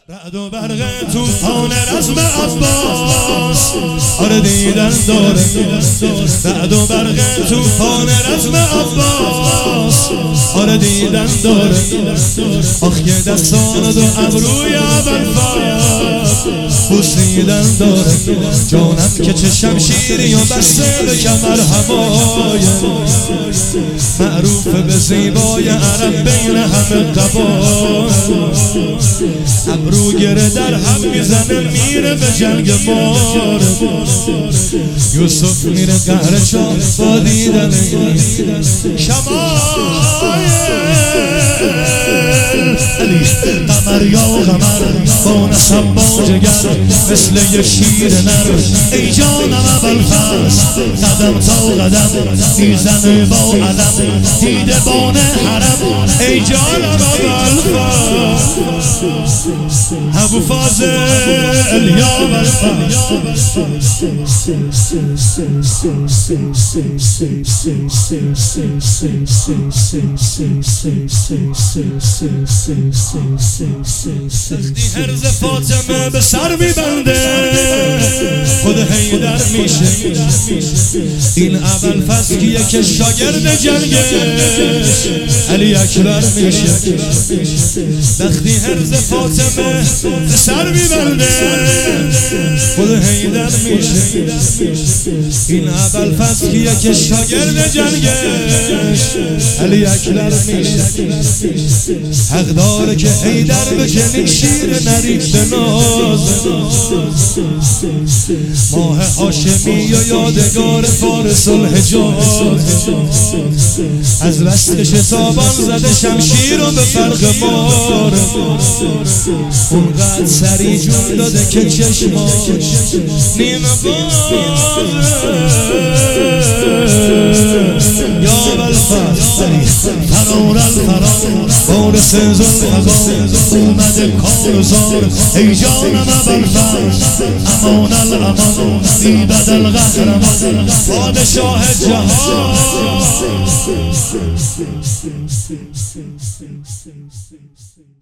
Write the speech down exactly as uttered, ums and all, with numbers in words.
رعد و برق توفان رزم عباس آره دیدن داره. رعد و برق توفان رزم عباس آره دیدن داره. آخ که دستان دو ابروی ابوالفضل بوسیدن داره. جانم که چه شمشیری و بسته به کمر هوای معروف به زیبای عرب بین همه قبایل. ابرو گره در هم میزنه میره به جنگ مار. یوسف میره قهر چاه با دیدن شمایل. قمر یا قمر با نسب با جگر مثل یه شیر نر. ای جانم ابوالفضل قدم تا قدم میزنه با علم دیده بان حرم. ای جانم ابوالفضل ابوفاضل یا ابوالفضل. وقتی هرز فاطمه به سر میبنده خود حیدر میشه. این ابوالفضل کیه که شاگرد جنگه علی اکبر میشه. وقتی هرز فاطمه به سر میبنده خود حیدر میشه. این ابوالفضل کیه که شاگرد جنگه علی اکبر میشه. حق داره که حیدر به چنین شیر نریب به ناز. ماه هاشمی و یادگار فارس الحجاز از رستش تابان زده شمشیر و به فرق مار. اونقدر سری جون داده که چشماش نیمه باز. یا ابوالفضل فرار الفرار فارس ذوالفقار اومده کار و زار. ای جانم ابوالفضل امان الامان بی بدل قهرمان پادشاه جهان.